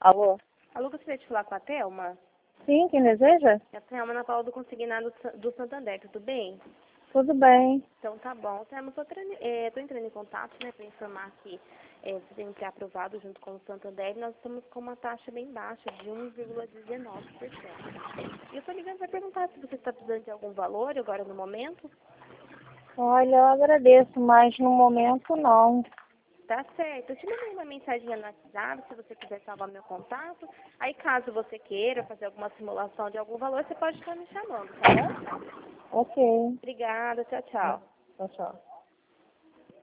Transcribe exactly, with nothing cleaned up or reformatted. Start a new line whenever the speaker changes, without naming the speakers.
Alô?
Alô, gostaria de falar com a Thelma?
Sim, quem deseja?
É a Thelma na Paula do Consignado do Santander, tudo bem?
Tudo bem.
Então tá bom. Thelma, eu estou é, entrando em contato, né, para informar que é, você tem um pré-aprovado junto com o Santander e nós estamos com uma taxa bem baixa, de um vírgula dezenove por cento. E eu estou ligando para perguntar se você está precisando de algum valor agora no momento.
Olha, eu agradeço, mas no momento não.
Tá certo. Eu te mandei uma mensagem no WhatsApp, se você quiser salvar meu contato. Aí, caso você queira fazer alguma simulação de algum valor, você pode estar me chamando, tá bom?
Ok.
Obrigada. Tchau, tchau.
Tchau, tchau.